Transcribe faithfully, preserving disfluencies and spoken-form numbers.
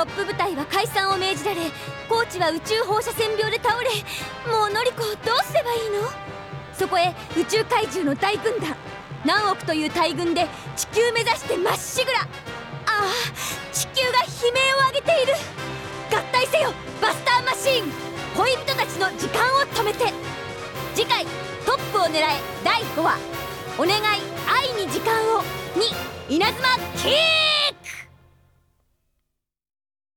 トップ部隊は解散を命じられ、コーチは宇宙放射線病で倒れ、もうノリコどうすればいいの？そこへ宇宙怪獣の大軍団、何億という大軍で地球目指してまっしぐら。ああ、地球が悲鳴を上げている。合体せよバスターマシーン、恋人たちの時間を止めて。次回トップを狙えだいごわ、お願い愛に時間をに稲妻キー